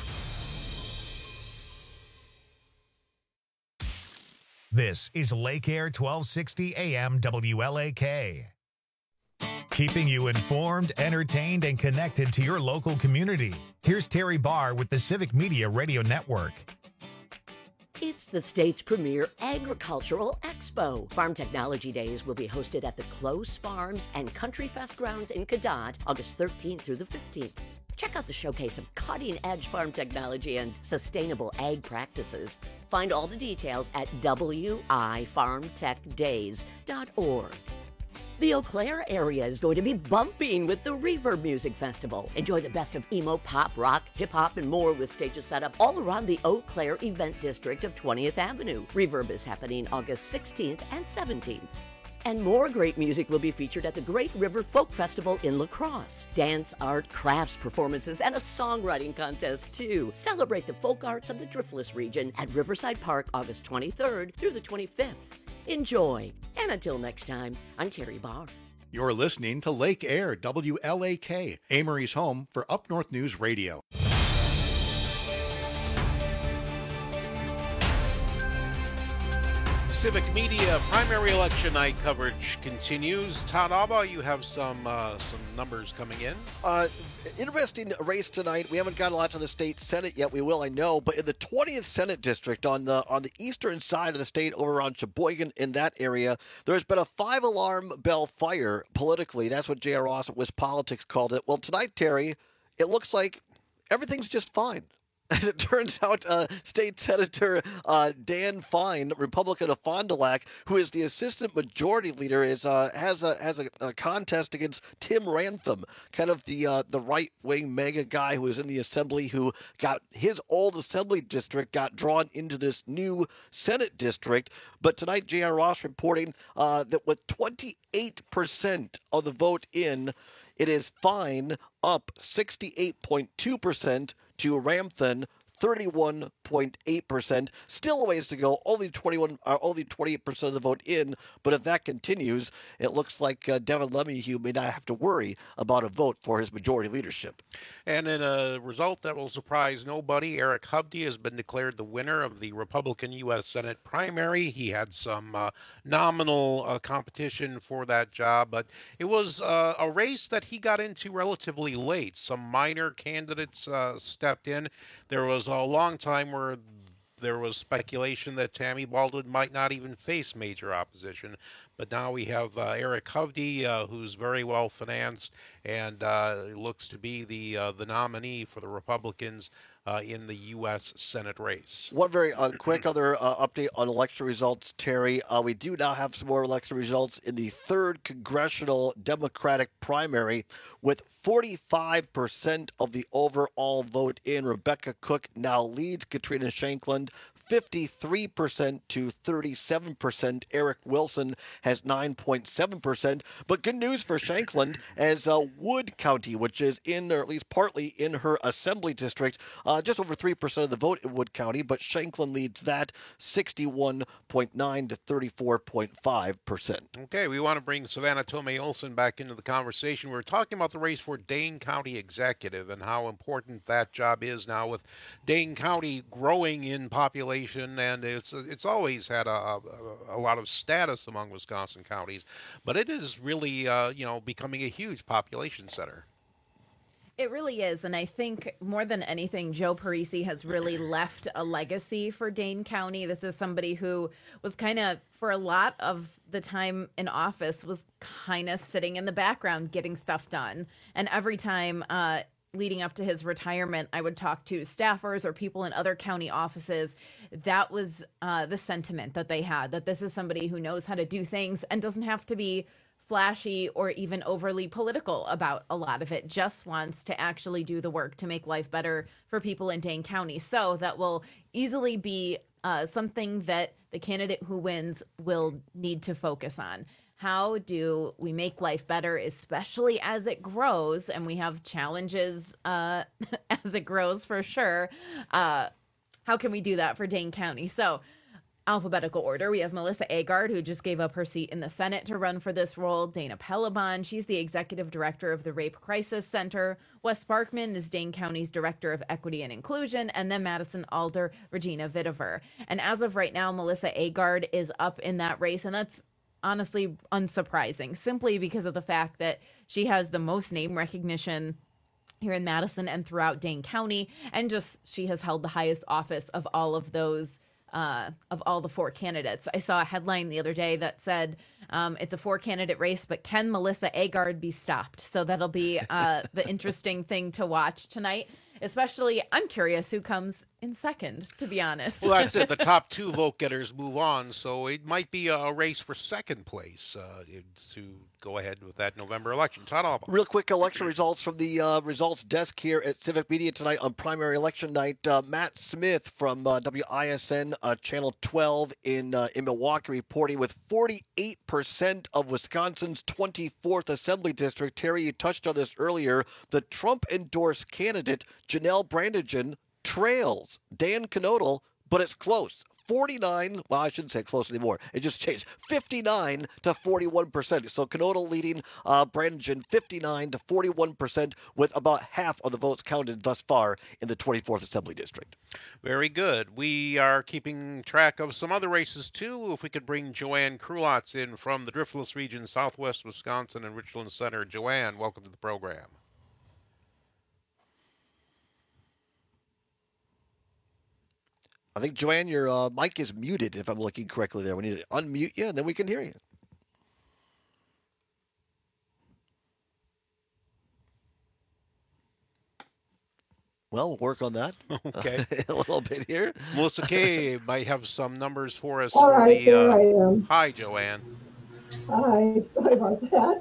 This is Lake Air 1260 AM WLAK. Keeping you informed, entertained, and connected to your local community. Here's Terry Barr with the Civic Media Radio Network. It's the state's premier agricultural expo. Farm Technology Days will be hosted at the Close Farms and Country Fest grounds in Cadott, August 13th through the 15th. Check out the showcase of cutting-edge farm technology and sustainable ag practices. Find all the details at wifarmtechdays.org. The Eau Claire area is going to be bumping with the Reverb Music Festival. Enjoy the best of emo, pop, rock, hip-hop, and more with stages set up all around the Eau Claire event district of 20th Avenue. Reverb is happening August 16th and 17th. And more great music will be featured at the Great River Folk Festival in La Crosse. Dance, art, crafts, performances, and a songwriting contest, too. Celebrate the folk arts of the Driftless region at Riverside Park August 23rd through the 25th. Enjoy. And until next time, I'm Terry Barr. You're listening to Lake Air, WLAK, Amory's home for Up North News Radio. Civic Media primary election night coverage continues. Todd Alba, you have some numbers coming in. Interesting race tonight. We haven't got a lot to the state Senate yet. We will, I know. But in the 20th Senate district on the eastern side of the state, over around Sheboygan, in that area, there's been a 5-alarm bell fire politically. That's what J.R. Ross at WisPolitics called it. Well, tonight, Terry, it looks like everything's just fine. As it turns out, State Senator Dan Fine, Republican of Fond du Lac, who is the Assistant Majority Leader, has a contest against Tim Rantham, kind of the right-wing mega guy who was in the Assembly, who got his old Assembly district got drawn into this new Senate district. But tonight, J.R. Ross reporting that with 28% of the vote in, it is Fine up 68.2% to Ramthun, 31.8%. Still a ways to go. Only 28% of the vote in. But if that continues, it looks like Devin LeMahieu may not have to worry about a vote for his majority leadership. And in a result that will surprise nobody, Eric Hovde has been declared the winner of the Republican U.S. Senate primary. He had some nominal competition for that job, but it was a race that he got into relatively late. Some minor candidates stepped in. There was a long time where there was speculation that Tammy Baldwin might not even face major opposition. But now we have Eric Hovde, who's very well financed and looks to be the nominee for the Republicans in the U.S. Senate race. One very quick other update on election results, Terry. We do now have some more election results in the 3rd Congressional Democratic primary, with 45% of the overall vote in. Rebecca Cook now leads Katrina Shankland 53% to 37%. Eric Wilson has 9.7%. But good news for Shankland, as Wood County, which is in, or at least partly in her assembly district, just over 3% of the vote in Wood County, but Shankland leads that 61.9 to 34.5%. Okay, we want to bring Savannah Tomei Olson back into the conversation. We're talking about the race for Dane County Executive and how important that job is now, with Dane County growing in population, and it's always had a lot of status among Wisconsin counties, but it is really becoming a huge population center. It really is, and I think more than anything, Joe Parisi has really left a legacy for Dane County. This is somebody who was kind of, for a lot of the time in office, was kind of sitting in the background getting stuff done. And every time leading up to his retirement, I would talk to staffers or people in other county offices. That was the sentiment that they had, that this is somebody who knows how to do things and doesn't have to be flashy or even overly political about a lot of it, just wants to actually do the work to make life better for people in Dane County. So that will easily be something that the candidate who wins will need to focus on. How do we make life better, especially as it grows? And we have challenges as it grows for sure. How can we do that for Dane County? So alphabetical order, we have Melissa Agard, who just gave up her seat in the Senate to run for this role. Dana Pelabon, she's the executive director of the Rape Crisis Center. Wes Sparkman is Dane County's director of equity and inclusion. And then Madison Alder, Regina Vitiver. And as of right now, Melissa Agard is up in that race. And that's honestly unsurprising, simply because of the fact that she has the most name recognition here in Madison and throughout Dane County. And just she has held the highest office of all of those of all the 4 candidates. I saw a headline the other day that said it's a 4-candidate race, but can Melissa Agard be stopped? So that'll be the interesting thing to watch tonight. Especially, I'm curious who comes in second, to be honest. Well, that's it. The top 2 vote getters move on, so it might be a race for second place to go ahead with that November election. Todd Alba. Real quick election results from the results desk here at Civic Media tonight on primary election night. Matt Smith from WISN Channel 12 in Milwaukee reporting with 48% of Wisconsin's 24th Assembly District. Terry, you touched on this earlier. The Trump-endorsed candidate, Janelle Brandigan, trails Dan Knodel, but it's close. 49, well, I shouldn't say close anymore. It just changed. 59 to 41%. So Knodel leading Brandigan 59 to 41% with about half of the votes counted thus far in the 24th Assembly District. Very good. We are keeping track of some other races, too. If we could bring Joanne Krulotz in from the Driftless region, southwest Wisconsin and Richland Center. Joanne, welcome to the program. I think, Joanne, your mic is muted, if I'm looking correctly there. We need to unmute you, and then we can hear you. Well, we'll work on that. Okay. A little bit here. Melissa Kay might have some numbers for us. All right, there I am. Hi, Joanne. Hi, sorry about that.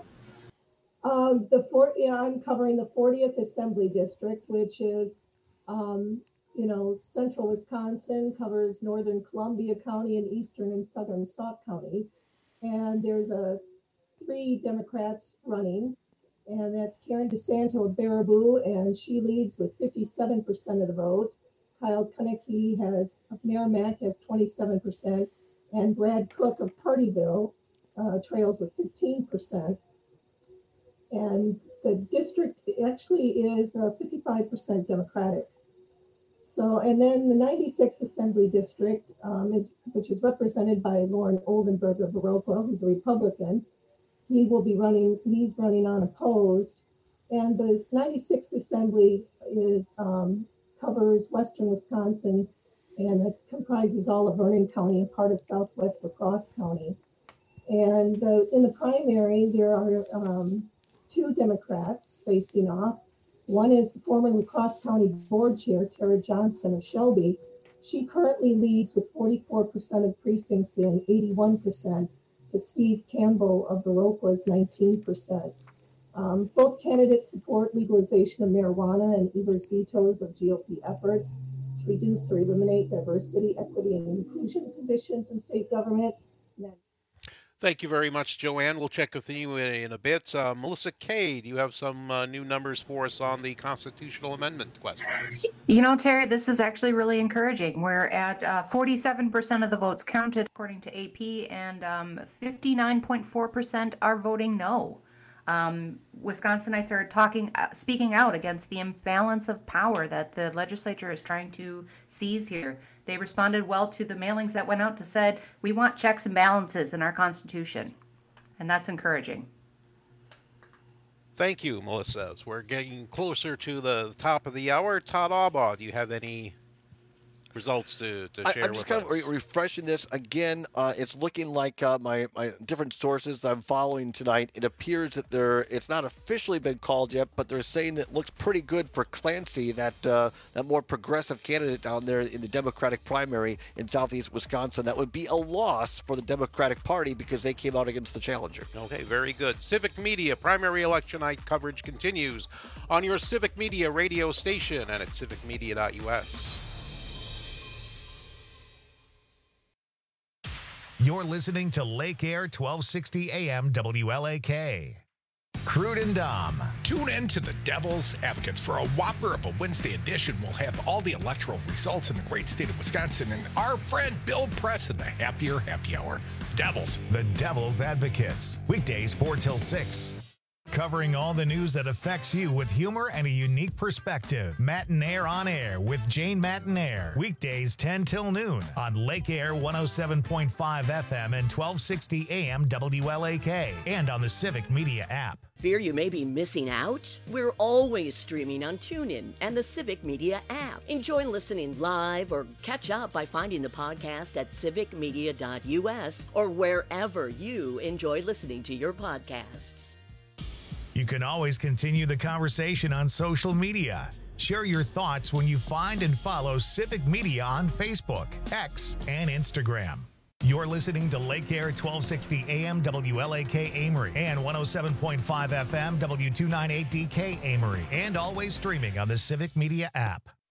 I'm covering the 40th Assembly District, which is central Wisconsin, covers northern Columbia County and eastern and southern Sauk counties. And there's 3 Democrats running, and that's Karen DeSanto of Baraboo, and she leads with 57% of the vote. Kyle Kunicki of Merrimack has 27%, and Brad Cook of Partyville trails with 15%. And the district actually is 55% Democratic. So, and then the 96th Assembly District, which is represented by Lauren Oldenburg of Viroqua, who's a Republican. He's running unopposed. And the 96th Assembly covers western Wisconsin, and it comprises all of Vernon County and part of southwest La Crosse County. And in the primary, there are 2 Democrats facing off. One is the former La Crosse County Board Chair, Tara Johnson of Shelby. She currently leads with 44% of precincts in, 81%, to Steve Campbell of Viroqua's 19%. Both candidates support legalization of marijuana and Evers' vetoes of GOP efforts to reduce or eliminate diversity, equity, and inclusion positions in state government. Thank you very much, Joanne. We'll check with you in a bit. Melissa Kay, do you have some new numbers for us on the constitutional amendment questions? Terry, this is actually really encouraging. We're at 47% of the votes counted, according to AP, and 59.4% are voting no. Wisconsinites are speaking out against the imbalance of power that the legislature is trying to seize here. They responded well to the mailings that went out to said, we want checks and balances in our Constitution. And that's encouraging. Thank you, Melissa. As we're getting closer to the top of the hour, Todd Albaugh, do you have any results to share I'm with just kind us? of refreshing this again. It's looking like my different sources I'm following tonight. It appears that it's not officially been called yet, but they're saying that it looks pretty good for Clancy, that more progressive candidate down there in the Democratic primary in southeast Wisconsin. That would be a loss for the Democratic Party because they came out against the challenger. Okay, very good. Civic Media primary election night coverage continues on your Civic Media radio station and at civicmedia.us. You're listening to Lake Air 1260 AM WLAK. Crude and Dom. Tune in to the Devil's Advocates for a whopper of a Wednesday edition. We'll have all the electoral results in the great state of Wisconsin and our friend Bill Press in the Happier Happy Hour. Devils. The Devil's Advocates. Weekdays 4 till 6. Covering all the news that affects you with humor and a unique perspective. Matinaire on Air with Jane Matinaire. Weekdays 10 till noon on Lake Air 107.5 FM and 1260 AM WLAK and on the Civic Media app. Fear you may be missing out? We're always streaming on TuneIn and the Civic Media app. Enjoy listening live or catch up by finding the podcast at civicmedia.us or wherever you enjoy listening to your podcasts. You can always continue the conversation on social media. Share your thoughts when you find and follow Civic Media on Facebook, X, and Instagram. You're listening to Lake Air 1260 AM WLAK Amory and 107.5 FM W298DK Amory, and always streaming on the Civic Media app.